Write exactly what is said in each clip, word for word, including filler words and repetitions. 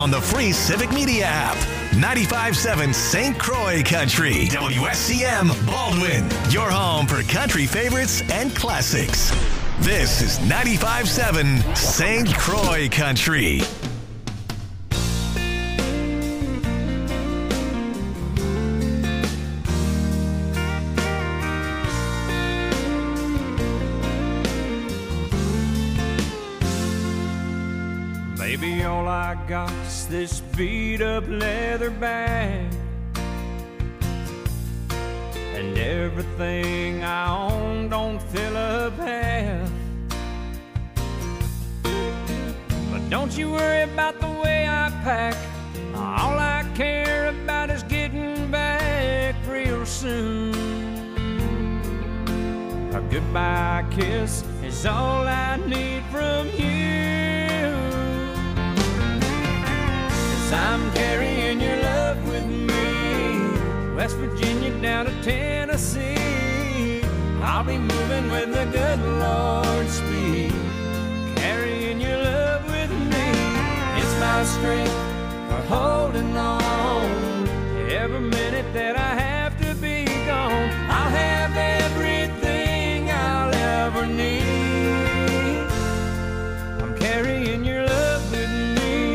on the free Civic Media app. ninety-five point seven Saint Croix Country. W S C M Baldwin. Your home for country favorites and classics. This is ninety-five point seven Saint Croix Country. Baby, all I got is this beat-up leather bag, and everything I own don't fill up half. But don't you worry about the way I pack. All I care about is getting back real soon. A goodbye kiss is all I need from you. I'm carrying your love with me, West Virginia down to Tennessee. I'll be moving with the good Lord's speed, carrying your love with me. It's my strength for holding on. Every minute that I have to be gone, I'll have everything I'll ever need. I'm carrying your love with me.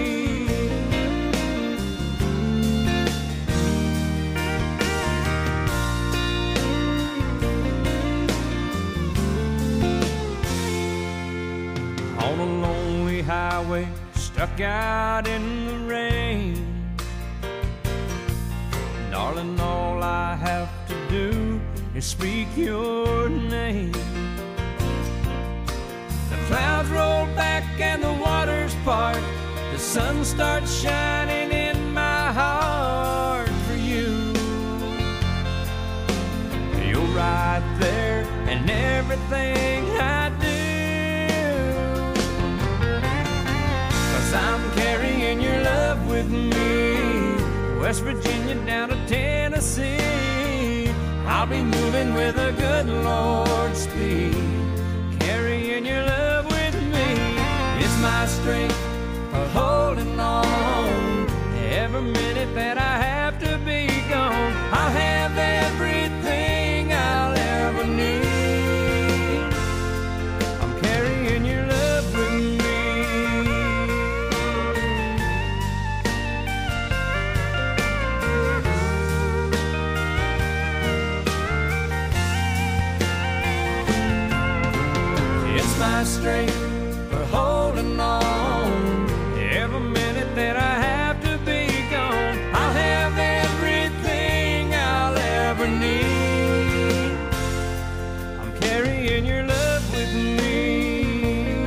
On a lonely highway, stuck out in the rain. Darling, all I have to do is speak your name. The clouds roll back and the waters part. The sun starts shining in my heart for you. You're right there in everything I do. I'm carrying your love with me, West Virginia down to Tennessee. I'll be moving with a good Lord's speed, carrying your love with me. It's my strength for holding on. Every minute that I have to be gone, I'll have everything I'll ever need. I'm carrying your love with me. My strength for holding on. Every minute that I have to be gone, I'll have everything I'll ever need. I'm carrying your love with me.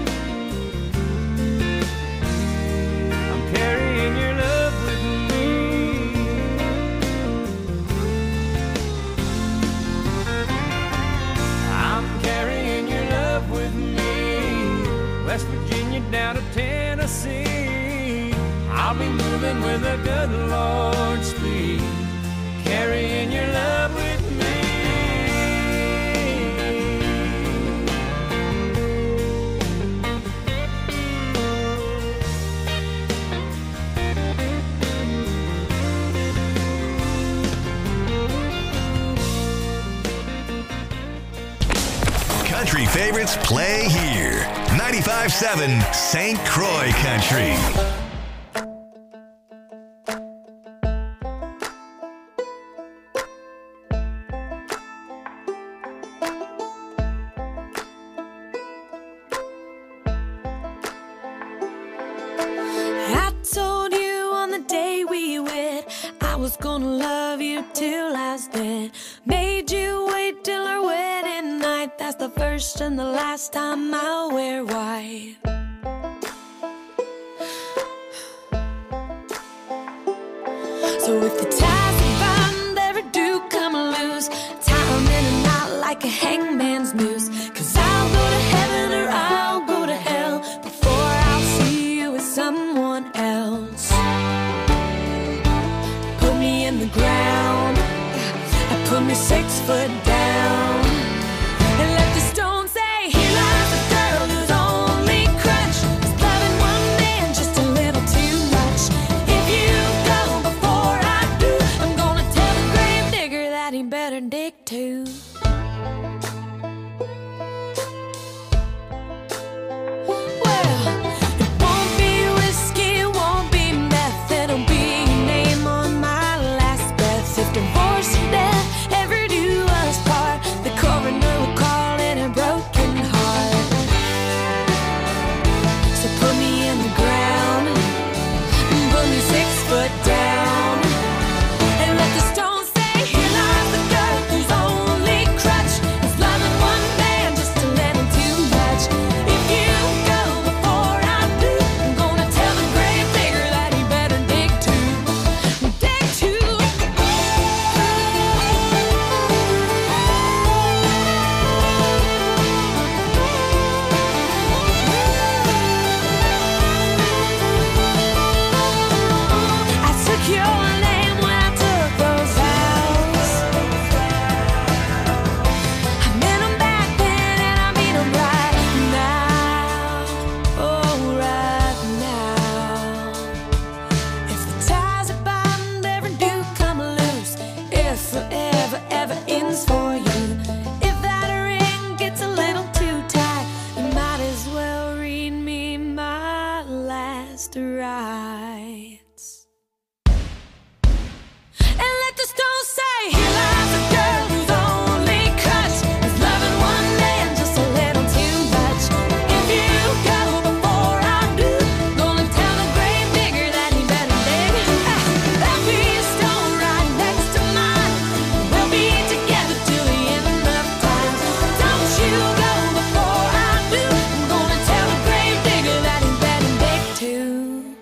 I'm carrying your love with me. I'm carrying your love with me, West Virginia down to Tennessee. I'll be moving with a good Lord's speed, carrying your love with me. Country favorites play here. ninety-five point seven Saint Croix Country. I told you on the day we wed I was gonna love you till I was dead. Made you wait till our wedding night. That's the first and the last time I'll wear white. So if the ties that bind ever do come loose, tie 'em in a knot like a hangman's noose. 'Cause I'll go to heaven or I'll go to hell before I'll see you with someone else. Put me in the ground, put me six foot down, and let the stone say, here lies a girl whose only crutch is loving one man just a little too much. nights. And let the stone say, here lies a girl whose only crutch is loving one man just a little too much. If you go before I do, gonna tell the grave digger that he better dig. There'll be a stone right next to mine. We'll be together till the end of time. Don't you go before I do, I'm gonna tell the grave digger that he better dig too.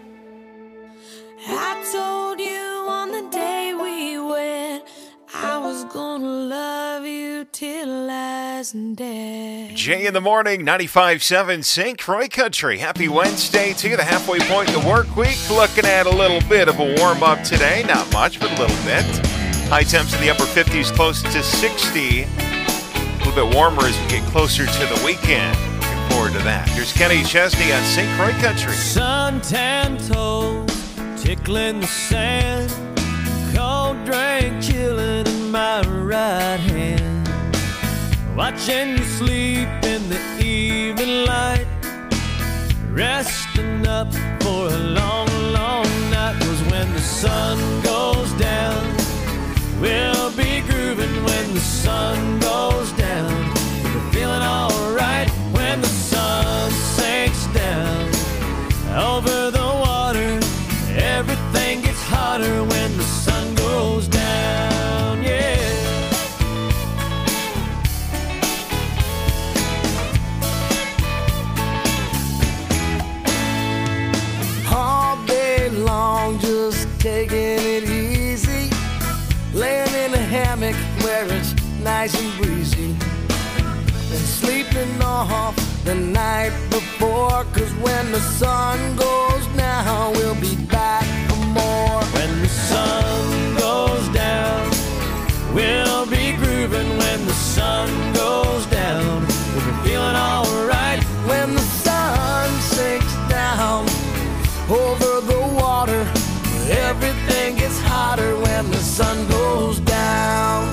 I told you on the day we wed, I was gonna love you till last day. Jay in the morning, ninety-five point seven Saint Croix Country. Happy Wednesday to you, the halfway point in the work week. Looking at a little bit of a warm-up today. Not much, but a little bit. High temps in the upper fifties, close to sixty. A little bit warmer as we get closer to the weekend. Looking forward to that. Here's Kenny Chesney on Saint Croix Country. Suntan toes tickling the sand, cold drink chilling in my right hand, watching you sleep in the evening light, resting up for a long, long night. 'Cause when the sun goes down, we'll be grooving. When the sun goes down, we're feeling alright. When the sun sinks down over the water, everything gets hotter when the sun goes down, yeah. All day long, just taking it easy, laying in a hammock where it's nice and breezy, and sleeping off the night before. 'Cause when the sun goes down, we'll be back for more. When the sun goes down, we'll be grooving. When the sun goes down, we'll be feeling alright. When the sun sinks down over the water, everything gets hotter when the sun goes down.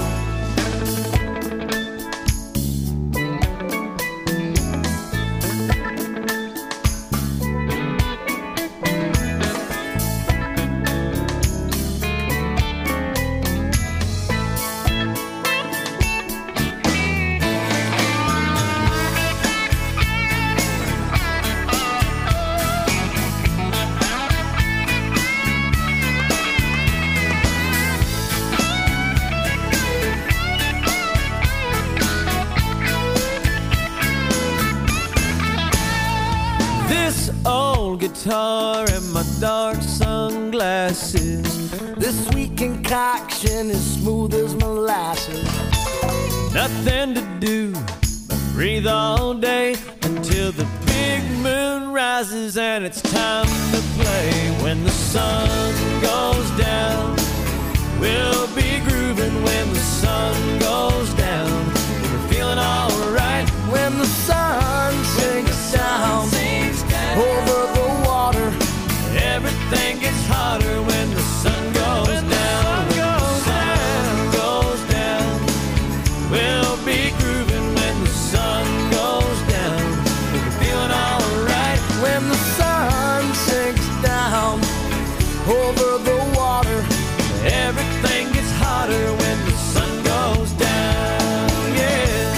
This old guitar and my dark sunglasses, This sweet concoction is smooth as molasses. nothing to do but breathe all day until the big moon rises and it's time to play. When the sun goes down, we'll be grooving. When the sun goes down, we're feeling alright. When the sun sinks down over the water, Everything gets hotter when the sun goes when down. The sun goes down, we'll be grooving. When the sun goes down, we'll be feeling alright. when the sun sinks down over the water, Everything gets hotter when the sun goes down, yeah.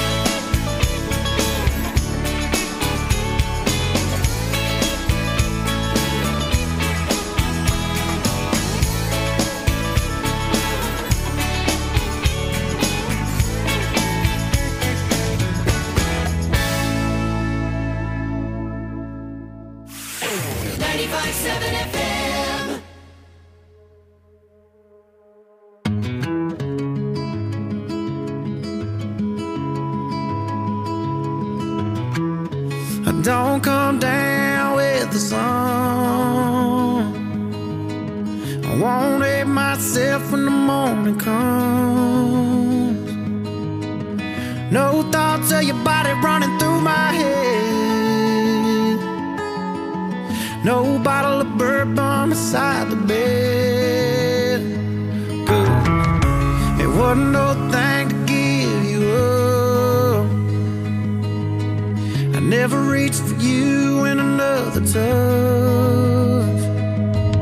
ninety-five point seven F M. don't come down with the sun. I won't hate myself when the morning comes. No thoughts of your body running through my head. No bottle of bourbon beside the bed. Good. It wasn't no thing to give you up. I never reached for you in another tough.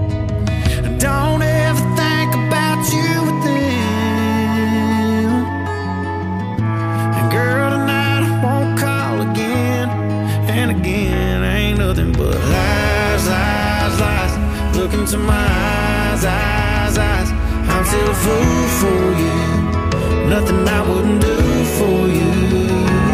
my eyes, eyes, eyes. I'm still a fool for you. Nothing I wouldn't do for you.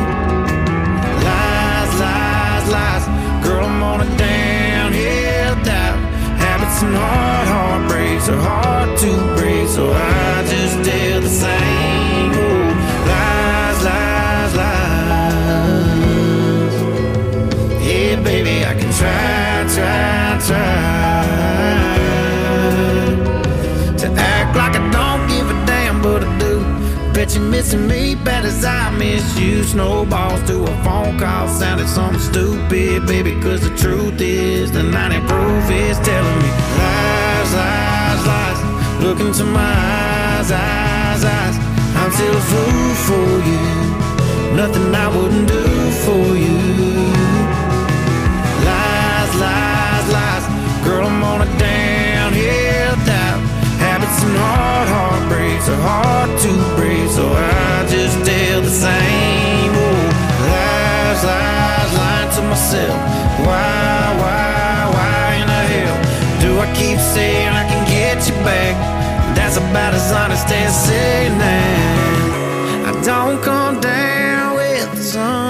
Lies, lies, lies. Girl, I'm on a downhill dive. Habits and hard heartbreaks are hard to break, so I just tell the same old lies, lies, lies. Yeah, baby, I can try, try, try to act like I don't give a damn, but I do. Bet you're missing me bad as I miss you. Snowballs to a phone call sounded something stupid, baby, cause the truth is the ninety proof is telling me lies, lies, lies. Look into my eyes, eyes, eyes. I'm still a fool for you. Nothing I wouldn't do for you. Lies, lies, lies. Girl, I'm on a downhill dive. Habits and hard heartbreaks are hard to break, so I just tell the same old lies, lies, lying to myself. Why, why, why in the hell do I keep saying I can get you back? That's about as honest as saying that I don't come down with the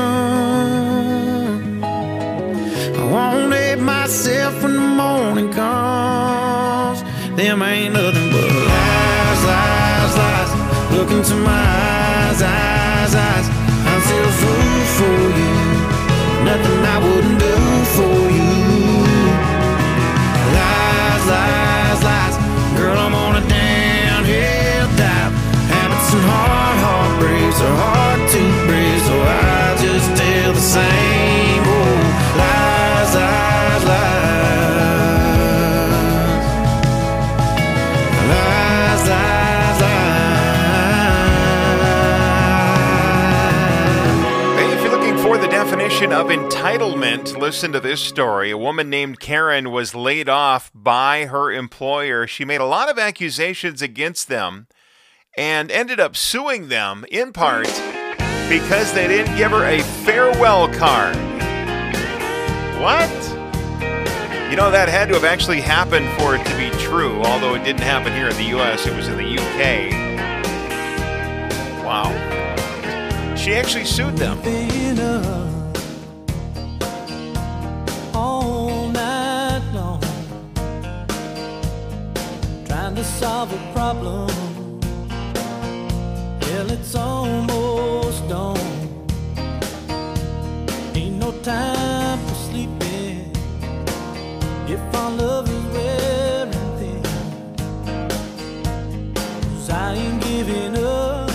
sun. I won't hate myself when the morning comes. Them ain't nothing but lies, lies, lies. Look into my eyes, eyes, eyes. I'm still a fool for you. Nothing I wouldn't do for you. Lies, lies, lies. Girl, I'm on a downhill dive. Habits and hard heartbreaks are hard to break, so I just tell the same old lies, lies, lies. Lies, lies, lies. Hey, if you're looking for the definition of entitlement, listen to this story. A woman named Karen was laid off by her employer. She made a lot of accusations against them and ended up suing them in part because they didn't give her a farewell card. What? You know, that had to have actually happened for it to be true, although it didn't happen here in the U S, it was in the U K. Wow. She actually sued them. Been up all night long, trying to solve a problem. Hell, it's almost dawn. Ain't no time for sleeping if our love is wearing thin. 'Cause I ain't giving up,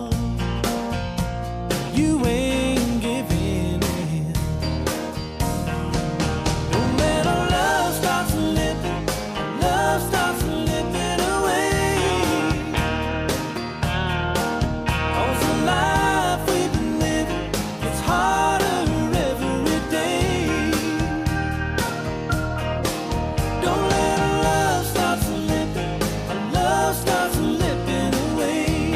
you ain't giving in. Don't let our love start slipping, our love starts slipping away. 'Cause the life we've been living gets harder every day. Don't let our love start slipping, our love starts slipping away.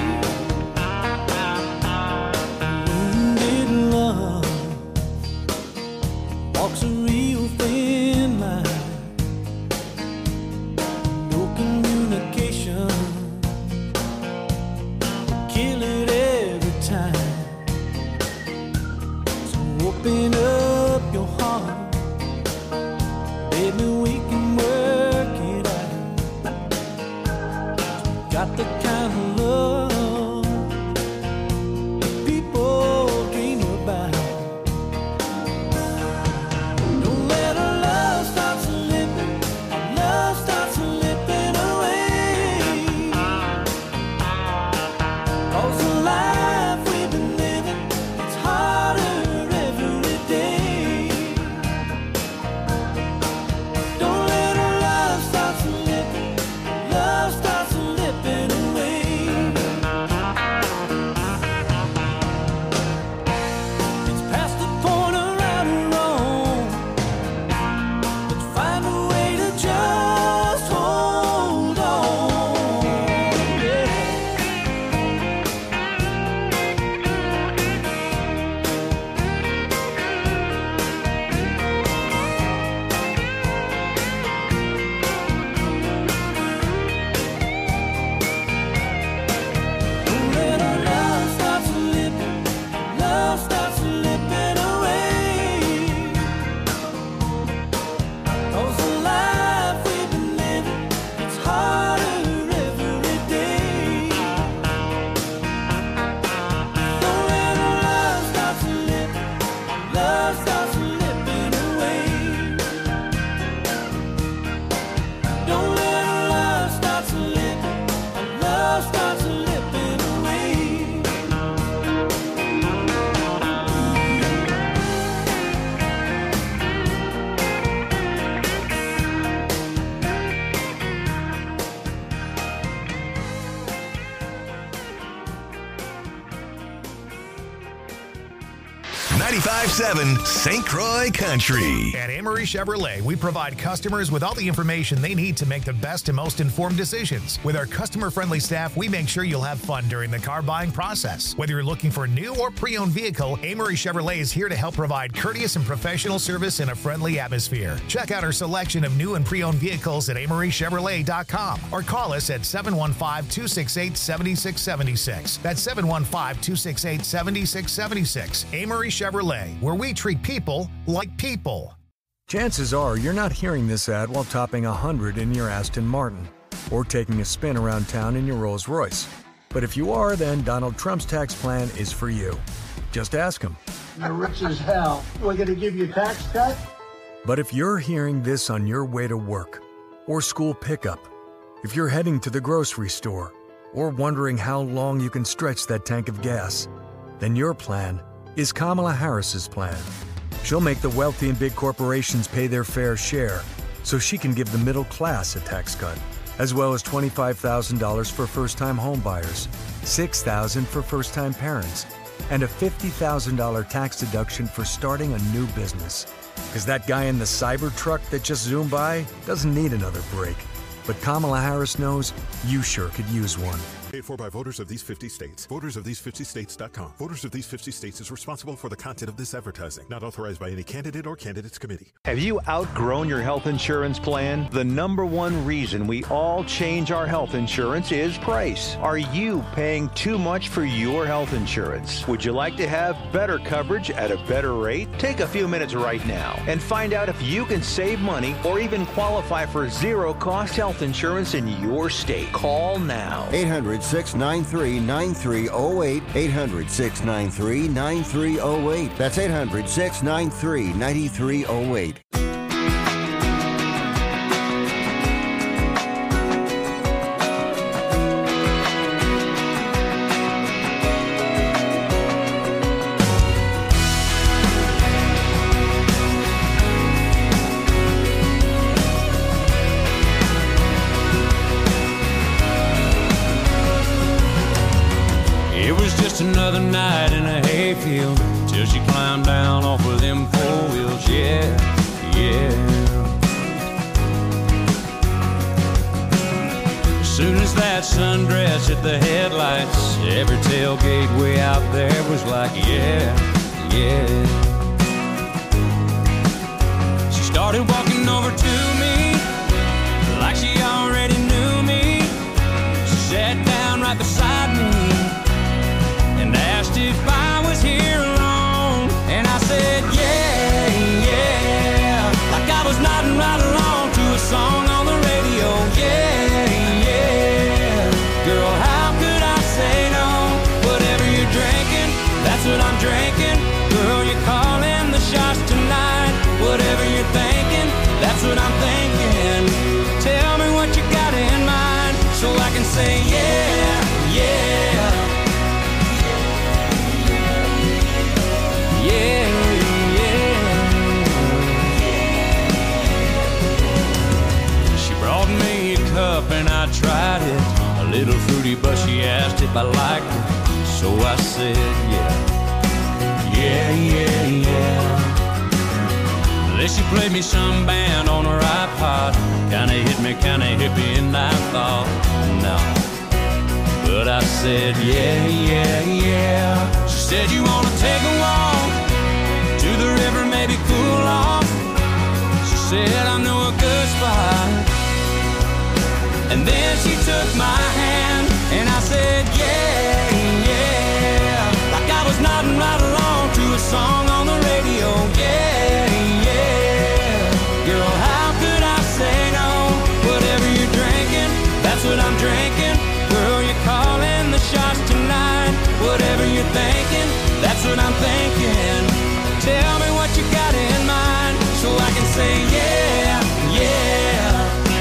Wounded love walks a real thin line. No communication, kill it every time. So open up your heart, baby, we can work it out. Got the kind of love that people dream about. Don't let our love start slipping, our love starts slipping away. 'Cause the life we've been living, it's harder every day. Don't let our love start slipping, love starts slipping away. ninety-five seven Saint Croix Country. At Amory Chevrolet, we provide customers with all the information they need to make the best and most informed decisions. With our customer-friendly staff, we make sure you'll have fun during the car buying process. Whether you're looking for a new or pre-owned vehicle, Amory Chevrolet is here to help provide courteous and professional service in a friendly atmosphere. Check out our selection of new and pre-owned vehicles at amory chevrolet dot com or call us at seven one five, two six eight, seven six seven six. That's seven one five, two six eight, seven six seven six. Amory Chevrolet, where we treat people like people. Chances are you're not hearing this ad while topping one hundred in your Aston Martin or taking a spin around town in your Rolls Royce. But if you are, then Donald Trump's tax plan is for you. Just ask him. You're rich as hell. We're going to give you a tax cut? But if you're hearing this on your way to work or school pickup, if you're heading to the grocery store or wondering how long you can stretch that tank of gas, then your plan is Kamala Harris's plan. She'll make the wealthy and big corporations pay their fair share so she can give the middle class a tax cut, as well as twenty-five thousand dollars for first-time home buyers, six thousand dollars for first-time parents, and a fifty thousand dollars tax deduction for starting a new business. Because that guy in the cyber truck that just zoomed by doesn't need another break. But Kamala Harris knows you sure could use one. Paid for by voters of these fifty states. Voters of these fifty states dot com. Voters of these fifty states is responsible for the content of this advertising. Not authorized by any candidate or candidates committee. Have you outgrown your health insurance plan? The number one reason we all change our health insurance is price. Are you paying too much for your health insurance? Would you like to have better coverage at a better rate? Take a few minutes right now and find out if you can save money or even qualify for zero-cost health insurance in your state. Call now. eight hundred, six nine three, nine three zero eight. eight hundred, six nine three, nine three zero eight. That's eight hundred, six nine three, nine three zero eight. Another night in a hayfield till she climbed down off of them four wheels. Yeah, yeah. As soon as that sundress hit the headlights, every tailgate way out there was like, yeah, yeah. She started walking over to me like she already knew me. She sat down right beside me and asked if I was here alone. And I said, yeah, yeah, like I was nodding right along to a song on the radio. Yeah, yeah, girl, how could I say no? Whatever you're drinking, that's what I'm drinking. Girl, you're calling the shots tonight. Whatever you're thinking, that's what I'm thinking. Tell me what you got in mind so I can say, yeah, yeah. And I tried it, a little fruity, but she asked if I liked it. So I said, yeah, yeah, yeah, yeah. Then she played me some band on her iPod. Kinda hit me, kinda hippie, and I thought, no. But I said, yeah, yeah, yeah. She said, you wanna take a walk to the river, maybe cool off. She said, I know a good spot. And then she took my hand, and I said, yeah, yeah, like I was nodding right along to a song on the radio. Yeah, yeah, girl, how could I say no? Whatever you're drinking, that's what I'm drinking. Girl, you're calling the shots tonight. Whatever you're thinking, that's what I'm thinking. Tell me what you got in mind so I can say, yeah, yeah.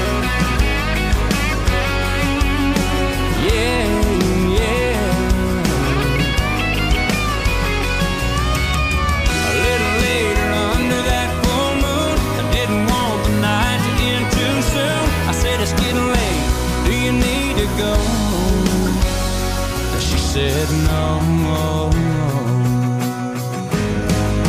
It's getting late, do you need to go? She said no, no, no.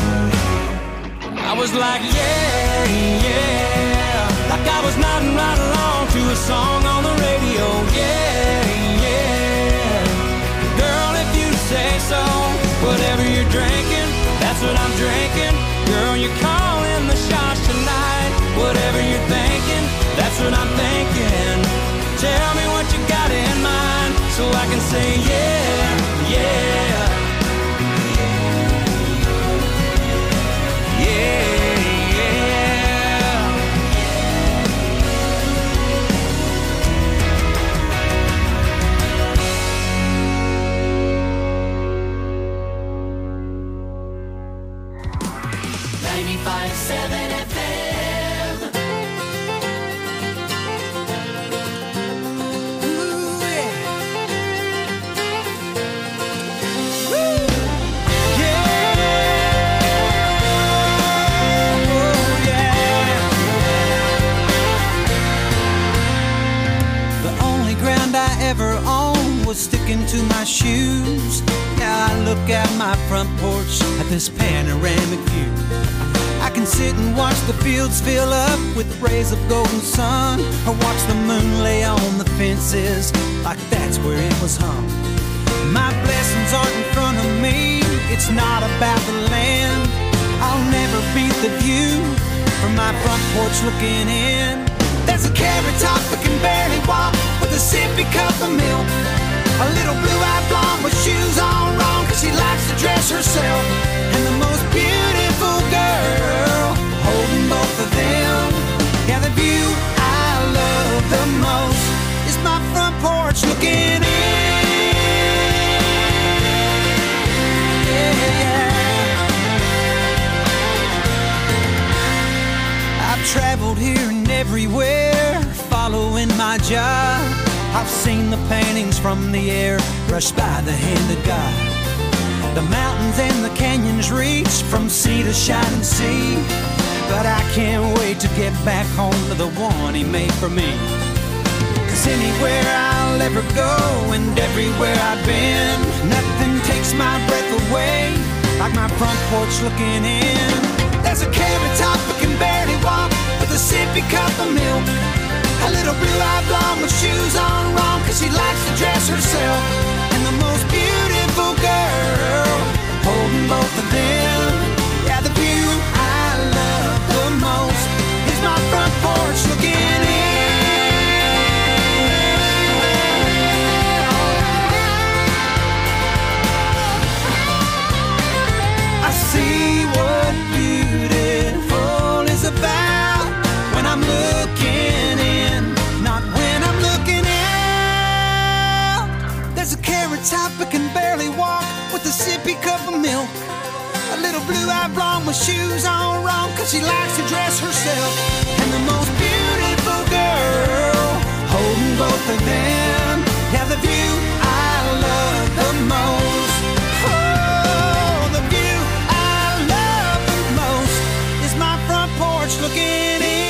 was like, yeah, yeah, like I was nodding right along to a song on the radio. Yeah, yeah, girl, if you say so. Whatever you're drinking, that's what I'm drinking. Girl, you're calling the shots tonight. Whatever you're thinking, that's what I'm thinking. Tell me what you got in mind, so I can say yeah, yeah. ninety-five seven F M. Ooh, yeah. Woo. Yeah. Oh, yeah. The only ground I ever owned was sticking to my shoes. Now I look out my front porch at this panoramic view. I can sit and watch the fields fill up with rays of golden sun, or watch the moon lay on the fences like that's where it was hung. My blessings aren't in front of me, it's not about the land. I'll never beat the view from my front porch looking in. There's a carrot top that can barely walk with a sippy cup of milk. A little blue-eyed blonde with shoes on wrong, cause she likes to dress herself. And the most beautiful girl holding both of them. Yeah, the view I love the most is my front porch looking in. Yeah, yeah. I've traveled here and everywhere, following my job. I've seen the paintings from the air brushed by the hand of God. The mountains and the canyons reach from sea to shining sea. But I can't wait to get back home to the one he made for me. Cause anywhere I'll ever go and everywhere I've been, nothing takes my breath away like my front porch looking in. There's a carrot top that can barely walk with a sippy cup of milk. A little blue-eyed blonde with shoes on wrong, cause she likes to dress herself. And the most beautiful girl holding both of them. Yeah, the view I love the most is my front porch looking in. I see what beautiful is about when I'm looking in, not when I'm looking out. There's a carrot top that can barely walk with a sippy cup of milk. A little blue-eyed blonde with shoes on wrong, cause she likes to dress herself. And the most beautiful girl holding both of them. Yeah, the view I love the most. Oh, the view I love the most is my front porch looking in.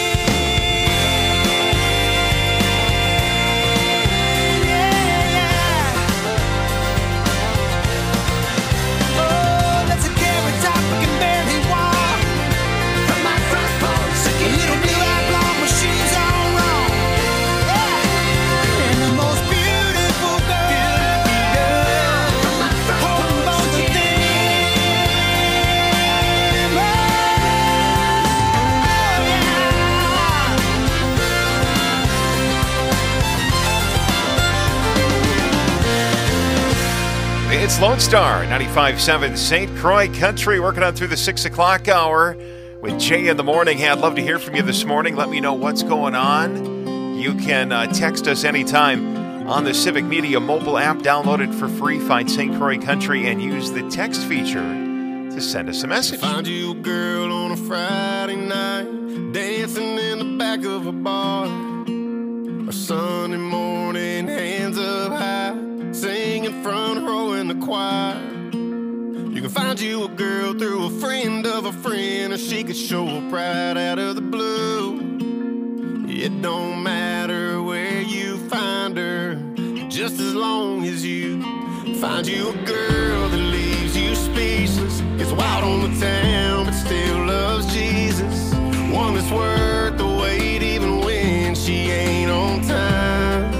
It's Lone Star, ninety-five point seven Saint Croix Country, working on through the six o'clock hour with Jay in the morning. Hey, I'd love to hear from you this morning. Let me know what's going on. You can uh, text us anytime on the Civic Media mobile app. Download it for free. Find Saint Croix Country and use the text feature to send us a message. Find you a girl on a Friday night, dancing in the back of a bar. A Sunday morning, hands up high, singing front row in the choir. You can find you a girl through a friend of a friend, or she could show up right out of the blue. It don't matter where you find her, just as long as you find you a girl that leaves you speechless. It's wild on the town, but still loves loves Jesus, one that's worth the wait even when she ain't on time.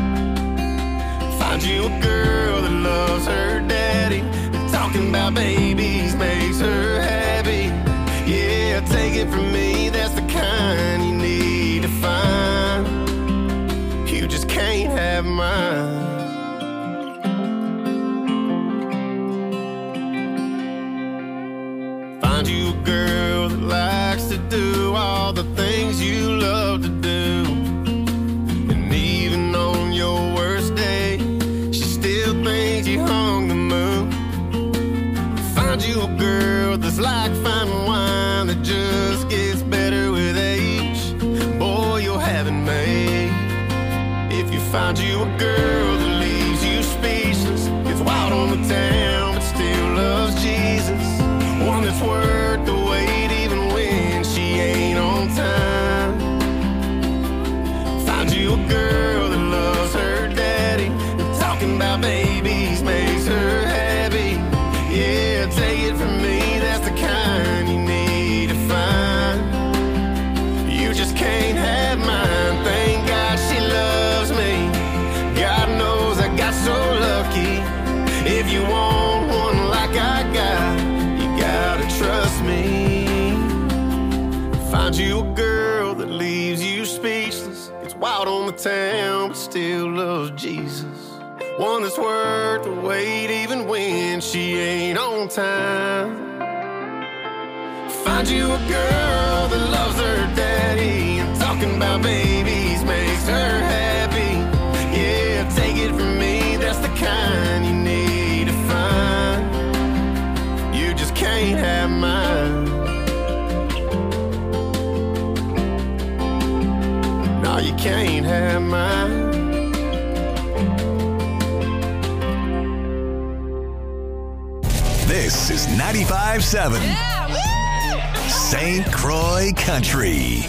Find you a girl that loves her daddy, and talking about babies makes her happy. Yeah, take it from me, that's the kind you need to find. You just can't have mine. Find you a girl that likes to do all the things you love to do, and even on your worst day, she still thinks you hung the moon. Find you a girl that's like fine wine that just gets better with age. Boy, you'll have it made. If you find you a girl that leaves you speechless, gets wild on the town but still loves Jesus, one that's worth the wait even when she ain't on time. Find you a girl that loves her daddy, and talking about babies makes her happy. Yeah, take it from me, that's the kind you need to find. You just can't have mine. Thank God she loves me. God knows I got so lucky. If you want one like I got, gotta trust me. Find you a girl that leaves you speechless, gets wild on the town but still loves Jesus, one that's worth the wait even when she ain't on time. Find you a girl that loves her daddy, and talking about babies makes her happy. Yeah, take it from me, that's the kind you need to find. You just can't have mine. No, you can't have mine. This is ninety-five seven Saint Croix Country.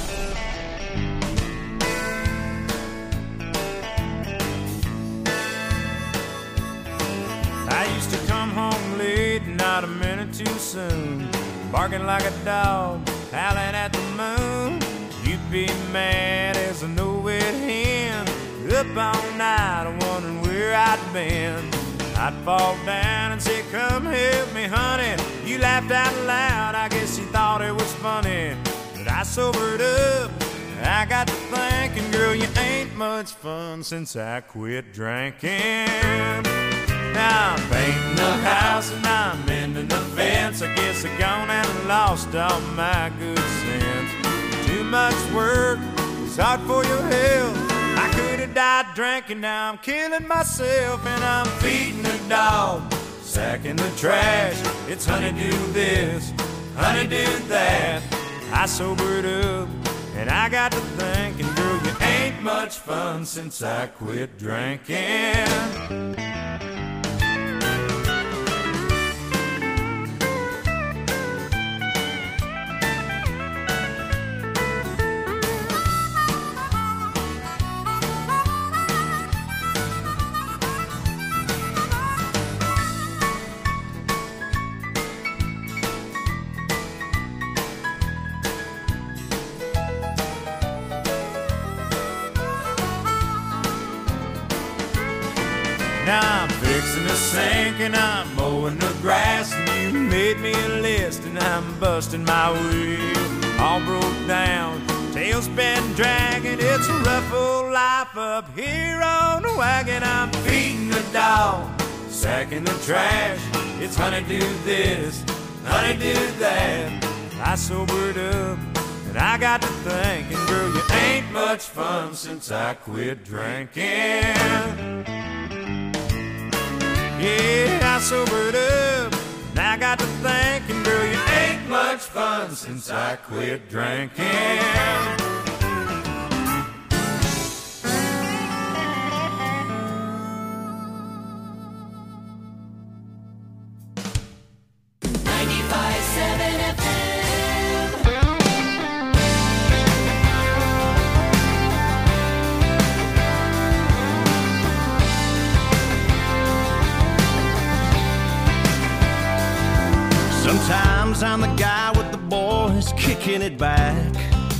I used to come home late, not a minute too soon, barking like a dog, howling at the moon. You'd be mad as a no-wit hen, up all night wondering where I'd been. I'd fall down and say, come help me, honey. You laughed out loud, I guess you thought it was funny. But I sobered up, I got to thinking, girl, you ain't much fun since I quit drinking. Now I'm painting the house and I'm mending the fence. I guess I gone and lost all my good sense. Too much work, it's hard for your health. I could have died drinking, now I'm killing myself. And I'm feeding the dog, sacking the trash. It's honey do this, honey do that. I sobered up and I got to thinking, girl, you ain't much fun since I quit drinking. Now I'm fixing the sink and I'm mowing the grass, and you made me a list and I'm busting my wheel. All broke down, tail's been dragging. It's a rough old life up here on the wagon. I'm feeding the dog, sacking the trash. It's honey do this, honey do that. I sobered up and I got to thinking, girl, you ain't much fun since I quit drinking. Yeah, I sobered up, and I got to thinking, girl, you ain't much fun since I quit drinking. ninety-five seven F M. Sometimes I'm the guy with the boys just kicking it back,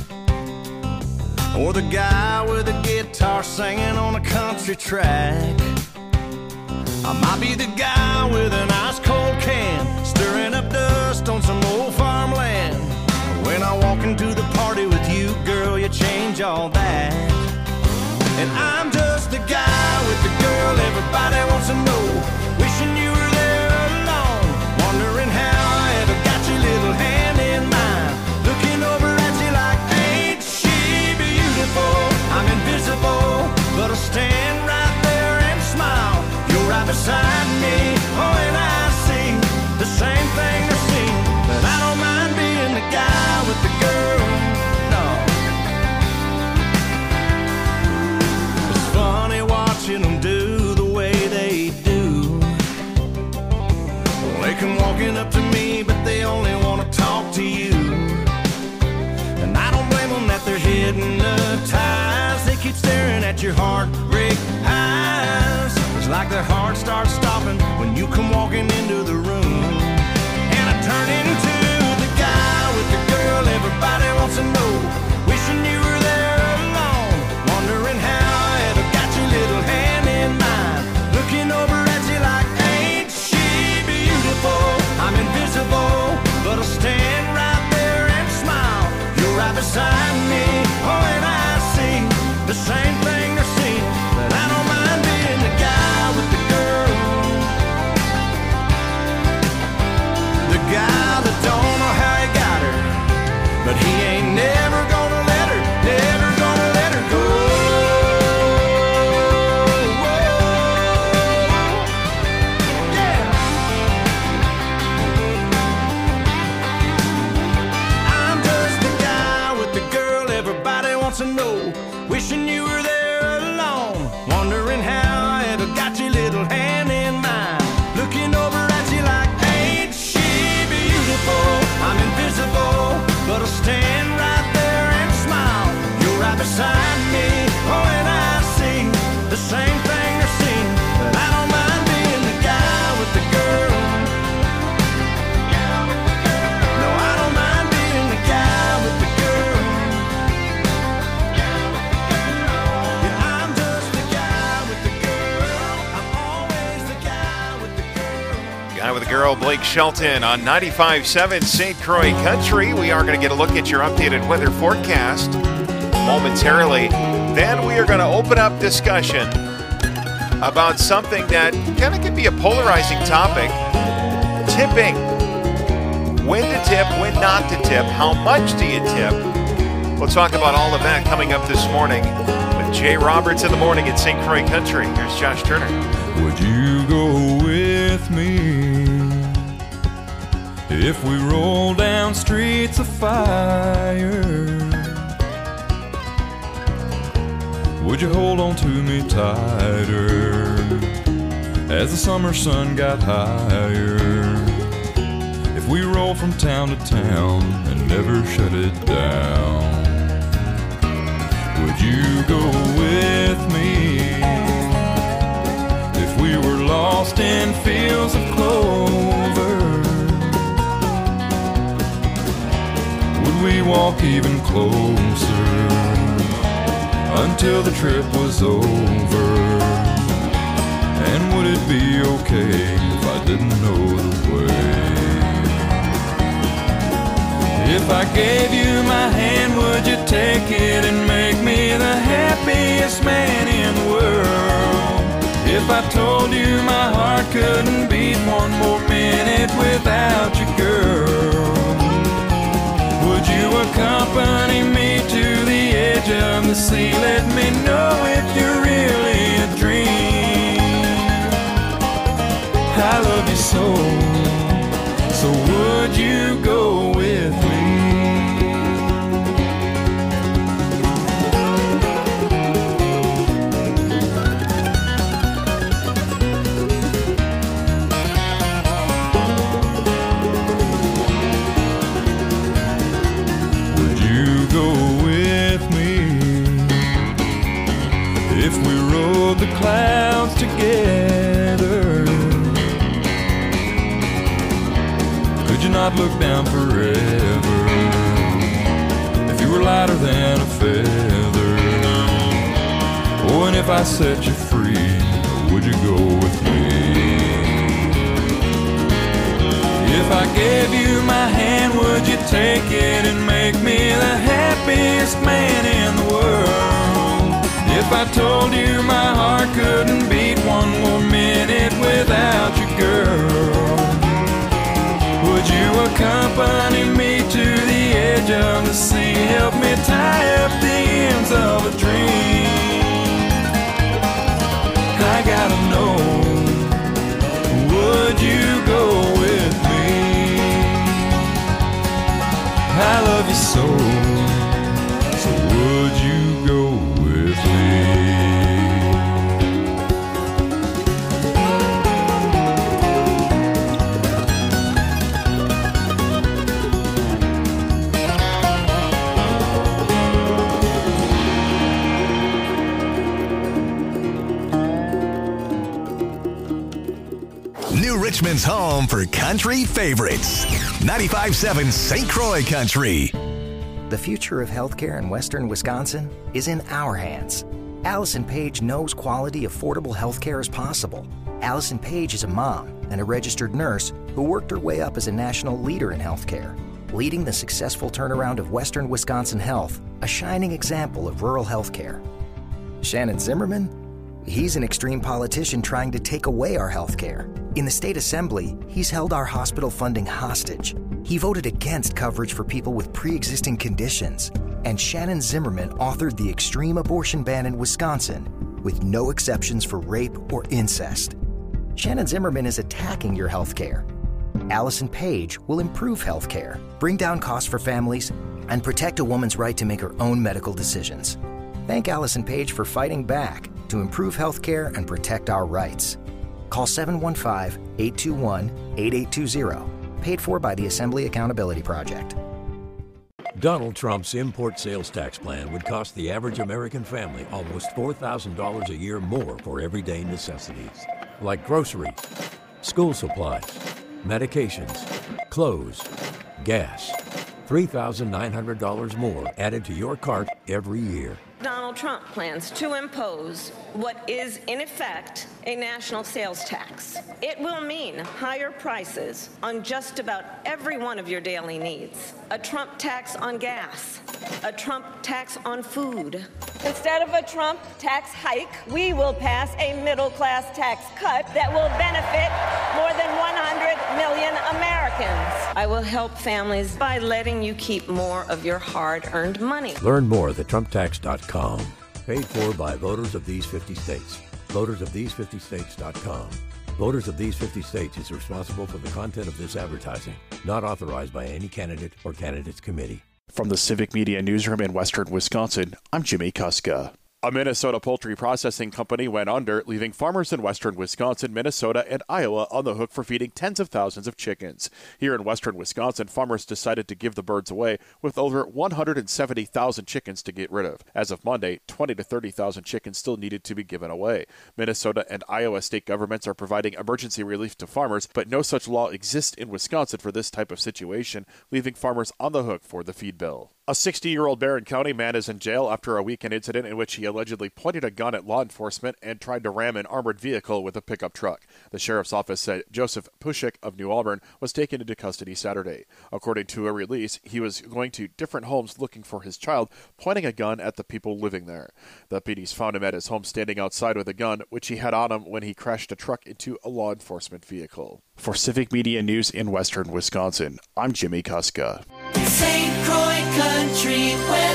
or the guy with a guitar singing on a country track. I might be the guy with an ice cold can, stirring up dust on some old farmland. When I walk into the party with you, girl, you change all that. And I'm just the guy with the girl everybody wants to know, wishing you were there alone, wondering how I ever got your little hand in mine, looking over at you like, ain't she beautiful? I'm invisible, but I stand right there and smile. You're right beside me, oh, and I see the same thing they're seeing, but I don't mind being the guy with the girl, no. It's funny watching them do the way they do. They come walking up to me, but they only want to talk to you. And I don't blame them that they're hypnotized. They keep staring at your heartbreak eyes. It's like their heart starts stopping when you come walking into the room. And I turn into the guy with the girl everybody wants to know, wishing you were there alone, wondering how I ever got your little hand in mine, looking over at you like, ain't she beautiful? I'm invisible, but I'll stand right there and smile. You're right beside me, oh, and I see the same thing they're seeing, but I don't mind being the guy with the girl, the guy that don't know how he got her, but he ain't never gonna let her, never gonna let her go. Yeah. I'm just the guy with the girl everybody wants to know, wishing you were there alone, wondering how I ever got your little hand in mine, looking over at you like, ain't she beautiful? I'm invisible, but I'll stand right there and smile. You're right beside me, oh, and I see the same thing they're seeing, but I don't mind being the guy with the girl. No, I don't mind being the guy with the girl. Yeah, I'm just the guy with the girl. I'm always the guy with the girl. Guy with a Girl, Blake Shelton on ninety-five point seven Saint Croix Country. We are going to get a look at your updated weather forecast momentarily. Then we are going to open up discussion about something that kind of could be a polarizing topic, tipping. When to tip, when not to tip, how much do you tip? We'll talk about all of that coming up this morning with Jay Roberts in the morning at Saint Croix Country. Here's Josh Turner. Would you go with me if we roll down streets of fire? Would you hold on to me tighter as the summer sun got higher? If we roll from town to town and never shut it down, would you go with me if we were lost in fields of clover? Would we walk even closer until the trip was over? And would it be okay if I didn't know the way? If I gave you my hand, would you take it and make me the happiest man in the world? If I told you my heart couldn't beat one more minute without you, girl, would you accompany me to the edge of the sea? Let me know if you're really a dream. I love you so, so would you go with me? Would you go with me if we rode the clouds together? Could you not look down forever you're lighter than a feather. Oh, and if I set you free, would you go with me? If I gave you my hand, would you take it and make me the happiest man in the world? If I told you my heart couldn't beat one more minute without you, girl, would you accompany me to the edge of the sea? Help me tie up the ends of a dream. I gotta know, would you go with me? I love you so, so would you go with me? New Richmond's home for country favorites. ninety-five point seven Saint Croix Country. The future of healthcare in western Wisconsin is in our hands. Allison Page knows quality, affordable healthcare is possible. Allison Page is a mom and a registered nurse who worked her way up as a national leader in healthcare, leading the successful turnaround of western Wisconsin health, a shining example of rural healthcare. Shannon Zimmerman? He's an extreme politician trying to take away our healthcare. In the state assembly, he's held our hospital funding hostage. He voted against coverage for people with pre-existing conditions. And Shannon Zimmerman authored the extreme abortion ban in Wisconsin with no exceptions for rape or incest. Shannon Zimmerman is attacking your health care. Allison Page will improve health care, bring down costs for families, and protect a woman's right to make her own medical decisions. Thank Allison Page for fighting back to improve health care and protect our rights. Call seven one five, eight two one, eight eight two zero. Paid for by the Assembly Accountability Project. Donald Trump's import sales tax plan would cost the average American family almost four thousand dollars a year more for everyday necessities, like groceries, school supplies, medications, clothes, gas. three thousand nine hundred dollars more added to your cart every year. Donald Trump plans to impose what is, in effect, a national sales tax. It will mean higher prices on just about every one of your daily needs. A Trump tax on gas, a Trump tax on food. Instead of a Trump tax hike, we will pass a middle-class tax cut that will benefit more than one hundred million Americans. I will help families by letting you keep more of your hard-earned money. Learn more at trump tax dot com. Paid for by voters of these fifty states. voters of these fifty states dot com. Voters of these fifty states is responsible for the content of this advertising. Not authorized by any candidate or candidates committee. From the Civic Media Newsroom in western Wisconsin, I'm Jimmy Kuska. A Minnesota poultry processing company went under, leaving farmers in western Wisconsin, Minnesota, and Iowa on the hook for feeding tens of thousands of chickens. Here in western Wisconsin, farmers decided to give the birds away with over one hundred seventy thousand chickens to get rid of. As of Monday, twenty to thirty thousand chickens still needed to be given away. Minnesota and Iowa state governments are providing emergency relief to farmers, but no such law exists in Wisconsin for this type of situation, leaving farmers on the hook for the feed bill. A sixty-year-old Barron County man is in jail after a weekend incident in which he allegedly pointed a gun at law enforcement and tried to ram an armored vehicle with a pickup truck. The sheriff's office said Joseph Pushik of New Auburn was taken into custody Saturday. According to a release, he was going to different homes looking for his child, pointing a gun at the people living there. Deputies found him at his home standing outside with a gun, which he had on him when he crashed a truck into a law enforcement vehicle. For Civic Media News in western Wisconsin, I'm Jimmy Kuska. Saint Croix Country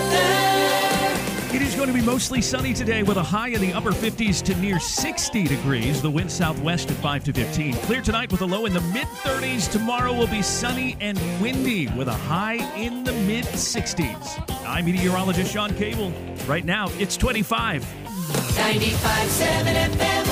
weather. It is going to be mostly sunny today with a high in the upper fifties to near sixty degrees. The wind southwest at five to fifteen. Clear tonight with a low in the mid thirties. Tomorrow will be sunny and windy with a high in the mid sixties. I'm meteorologist Sean Cable. Right now, it's twenty-five. ninety-five point seven F M.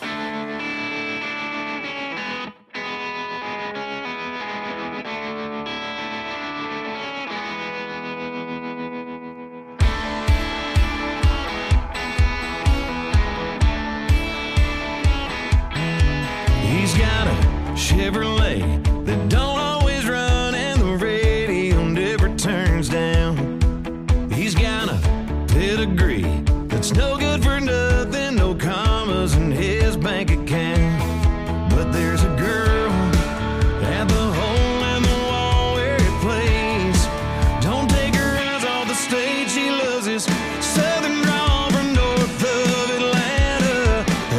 Chevrolet that don't always run and the radio never turns down.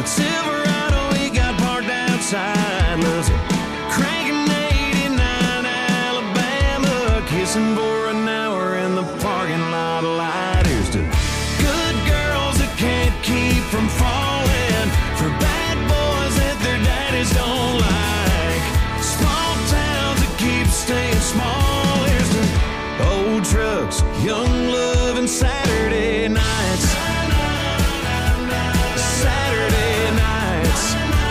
That Silverado we got parked outside, loves it. Cranking eighty-nine Alabama, kissing for an hour in the parking lot light. Here's to good girls that can't keep from falling, for bad boys that their daddies don't like, small towns that keep staying small. Here's to old trucks, young love, and Saturday nights. Saturday nights.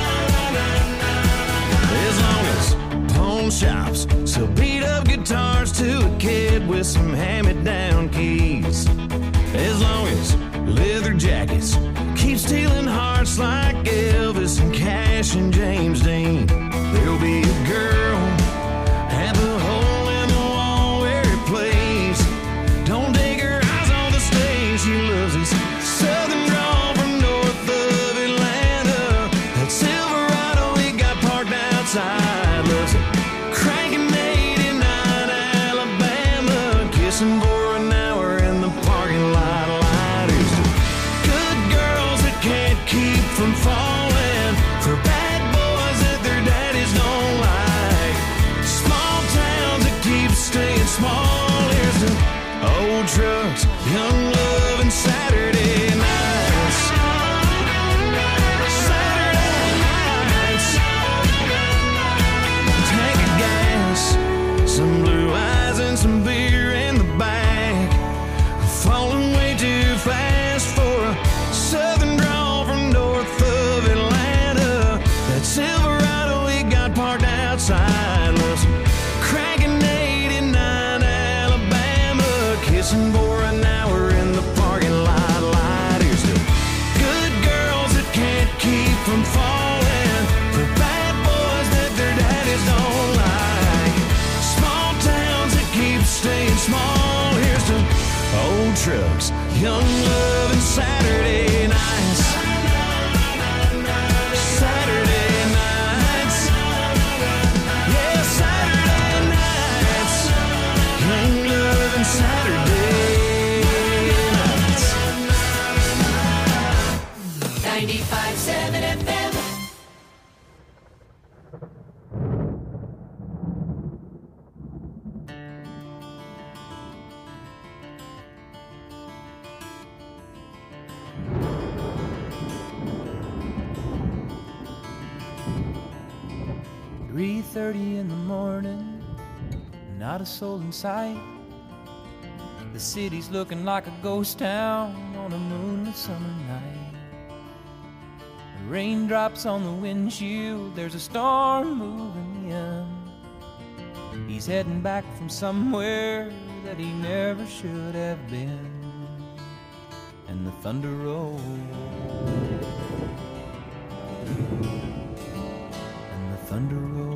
As long as pawn shops sell beat up guitars to a kid with some hand-me-down keys, as long as leather jackets keep stealing hearts like Elvis and Cash and James Dean, there'll be a girl at the hole in the wall where it plays. Don't take her eyes on the stage. She loves this southern drawl from north of Atlanta. That Silverado we got parked outside, loves it. Cranking eighty-nine Alabama, kissing for an hour in the parking lot lighters. Good girls that can't keep from falling, for bad boys that their daddies don't like, small towns that keep staying small. Here's to old trucks, young love, and Saturday nights. Saturday nights. Tank of gas, some blue eyes, and some beer in the back. Falling way too fast for a southern drawl from north of Atlanta. That Silverado we got parked outside, loves cranking eighty-nine Alabama, kissing for an hour in the parking lot light. Here's to good girls that can't keep from falling, for bad boys that their daddies don't like, small towns that keep staying small. Here's to old trucks, young love, and Saturday nights. Saturday nights. Yeah, Saturday nights. Young love and Saturday nights. ninety-five point seven F M. three thirty in the morning, not a soul in sight. The city's looking like a ghost town on a moonlit summer night. Raindrops on the windshield, there's a storm moving in. He's heading back from somewhere that he never should have been. And the thunder rolls, and the thunder rolls.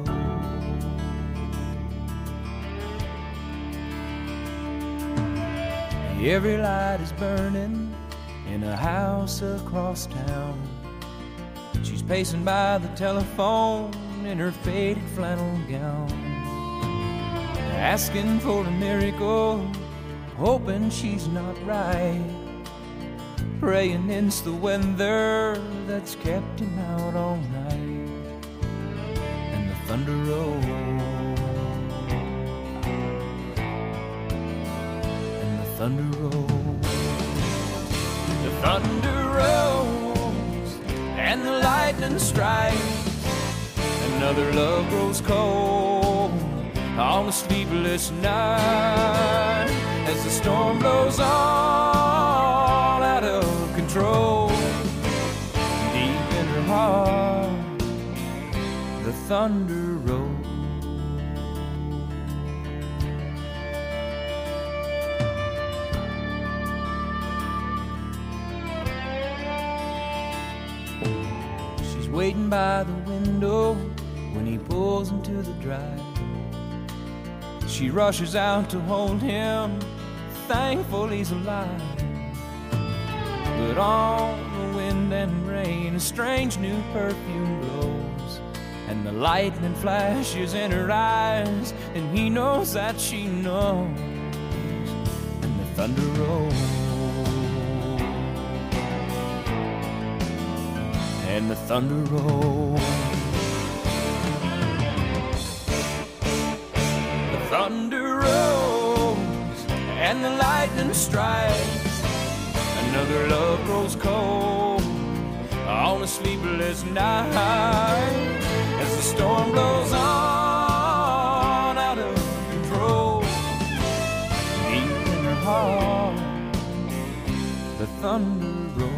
Every light is burning in a house across town. She's pacing by the telephone in her faded flannel gown, asking for a miracle, hoping she's not right, praying it's the weather that's kept him out all night. And the thunder rolls, and the thunder rolls, the thunder rolls, and the lightning strikes. Another love grows cold on a sleepless night, as the storm blows all out of control. Deep in her heart, the thunder rolls. She's waiting by the window when he pulls into the drive. She rushes out to hold him, thankful he's alive. But on the wind and rain, a strange new perfume blows, and the lightning flashes in her eyes, and he knows that she knows. And the thunder rolls, and the thunder rolls. The thunder rolls and the lightning strikes. Another love grows cold on a sleepless night as the storm blows on out of control. Deep in her heart, the thunder rolls.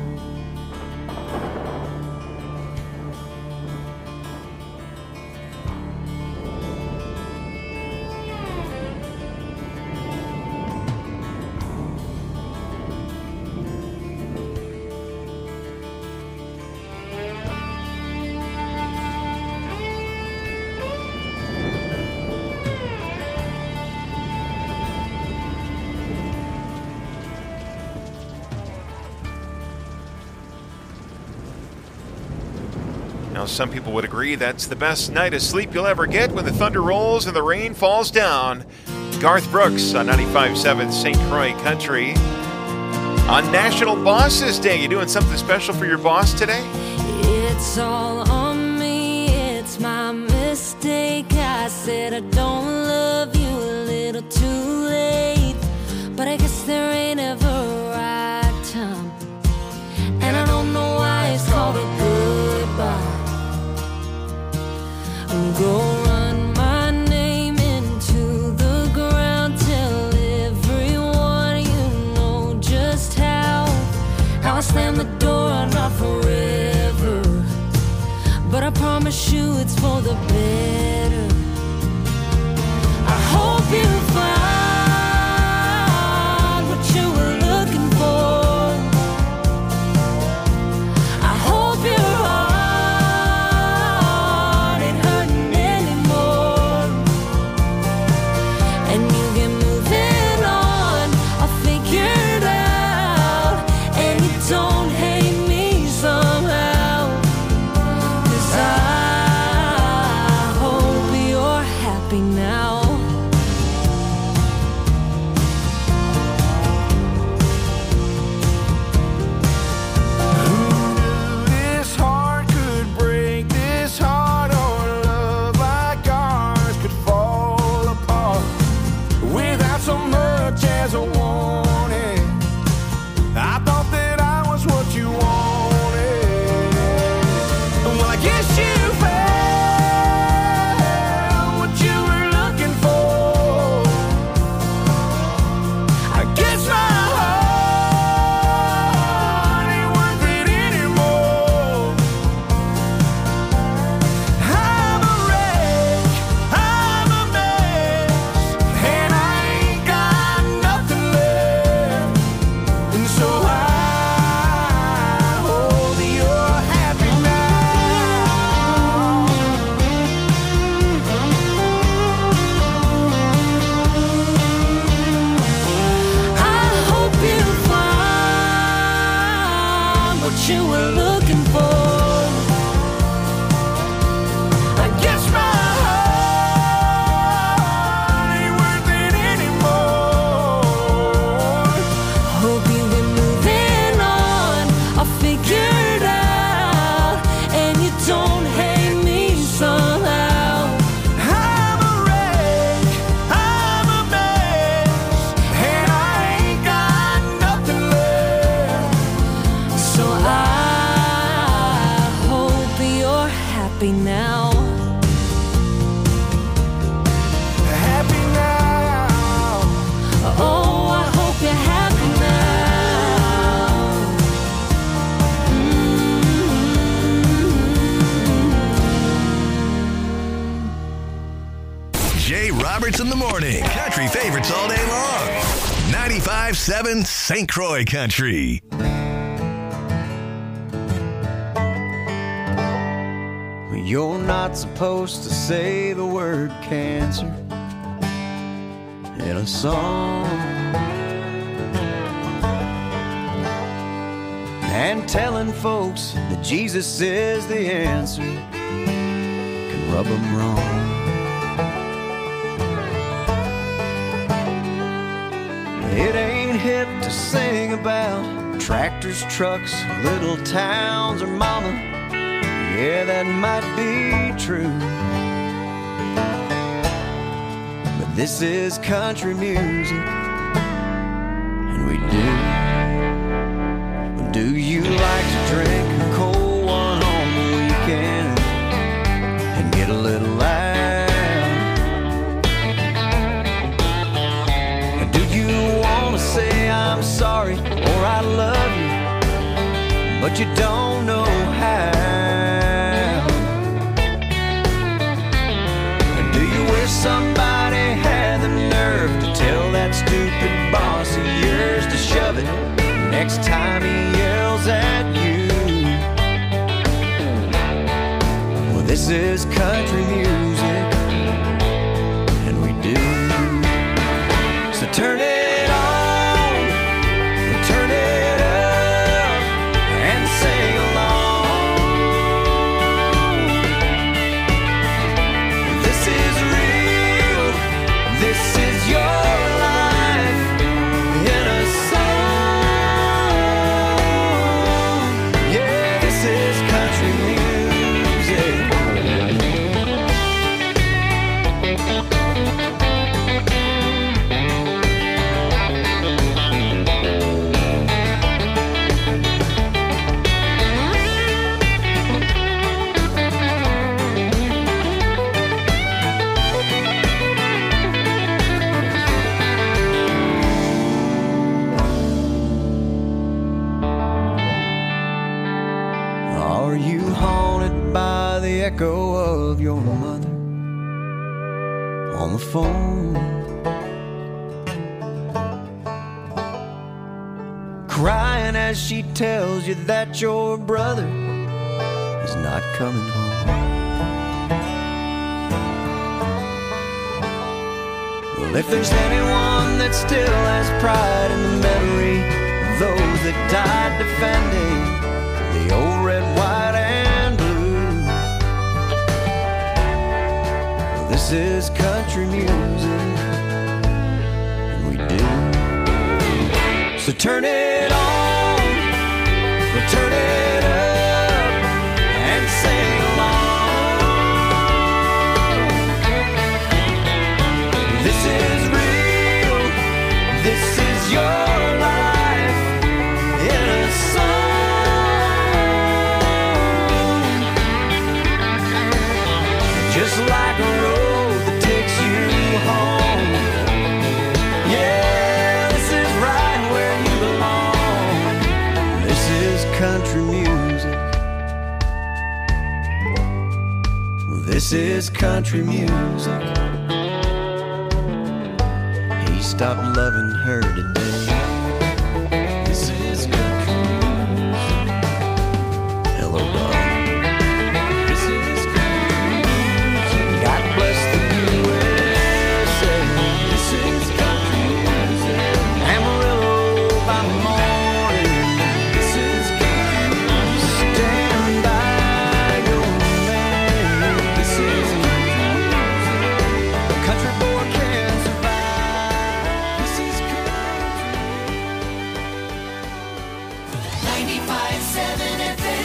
Now, some people would agree that's the best night of sleep you'll ever get when the thunder rolls and the rain falls down. Garth Brooks on ninety-five point seven Saint Croix Country. On National Bosses Day, you doing something special for your boss today? It's all on me, it's my mistake. I said I don't love you a little too late, but I guess there ain't ever a right time, and I don't know why it's called a goodbye. Go run my name into the ground, tell everyone you know just how how I slam the door, not forever, but I promise you it's for the better. I hope you find what you were looking for. I hope you're you were looking for. I guess my heart ain't worth it anymore. Hope you've been moving on, I'll figure it out, and you don't hate me somehow. I'm a wreck, I'm a mess, and I ain't got nothing left. So I hope you're happy now. Happy now. Oh, I hope you're happy now. Jay Roberts in the morning. Country favorites all day long. ninety-five point seven Saint Croix Country. You're not supposed to say the word cancer in a song, and telling folks that Jesus is the answer can rub them wrong. It ain't hip to sing about tractors, trucks, little towns, or mama Yeah, that might be true, but this is country music, and we do. Do you like to drink a cold one on the weekend and get a little loud? Or do you want to say I'm sorry or I love you, but you don't know how? Or do you wish somebody had the nerve to tell that stupid boss of yours to shove it next time he yells at you? Well, this is country music, and we do. So turn it on, turn it up, and sing along. This is real, this is your life in a song. Yeah, this is country music. Are you haunted by the echo of your mother on the phone, crying as she tells you that your brother is not coming home? Well, if there's anyone that still has pride in the memory of those that died defending the old red, white, and blue, well, this is country music, and we do. So turn it on, or turn it up, and sing along. This is real, this is your life in a song. Just like a road that takes you home. Yeah, this is right where you belong. This is country music. This is country music. He stopped loving her today. This is country music. Hello, darling. This is country music. God bless the U S A. This is country music. Amarillo by morning. This is country music. Stand by your man. This is country music. A country boy can survive. This is ninety-five point seven F M.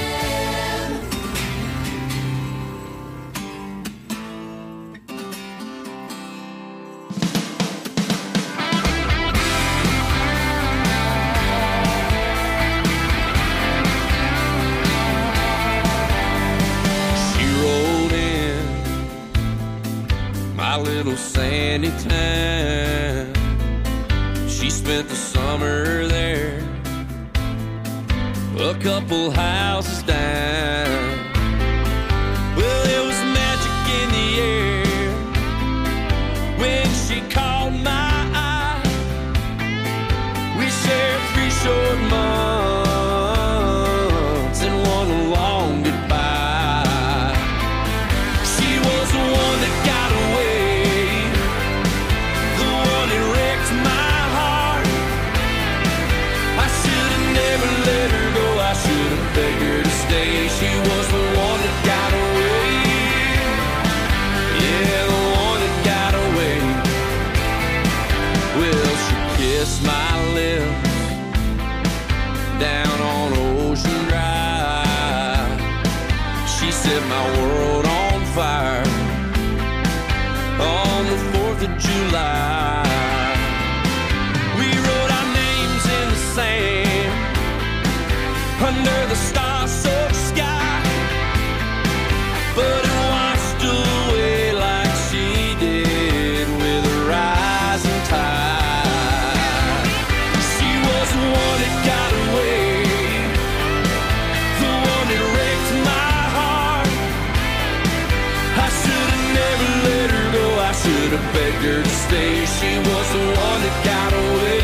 She rolled in my little sandy town. She spent the summer there, a couple houses down. Well, there was magic in the air when she caught my eye. We shared three short months and one long goodbye. She was the one that got away, the one that wrecked my heart. I should have never let her go. I should have begged her to stay set my world on fire on the fourth of July. We wrote our names in the sand under the star-soaked sky, but it washed away like she did with a rising tide. She was the one that got away, the one that wrecked my heart. I should have never let her go, I should have begged her to stay. She was the one that got away.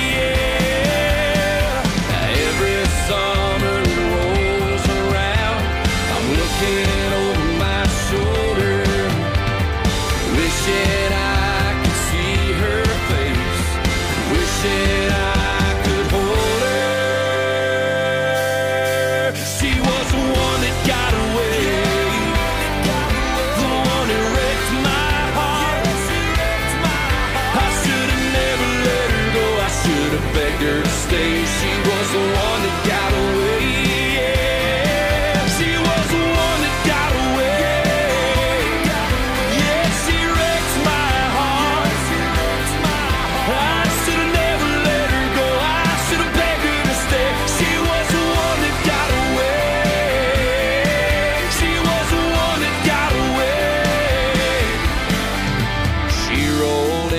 Yeah. Every summer that rolls around, I'm looking over my shoulder, wishing I could see her face, wishing I could hold her. She was the one that got away, the one that wrecked my heart. I should have never let her go, I should have begged her to stay. She was the one that got away. Yeah, she was the one that got away. Yeah, she wrecked my heart. I should have never let her go, I should have begged her to stay. She was the one that got away. She was the one that got away. She rolled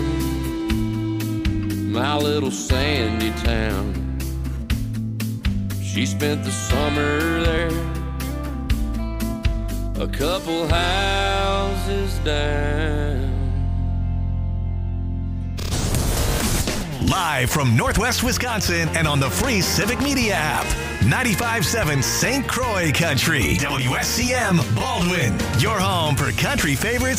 in my little sandy town. She spent the summer there, a couple houses down. Live from Northwest Wisconsin and on the free Civic Media app. ninety-five point seven Saint Croix Country. W S C M Baldwin. Your home for country favorites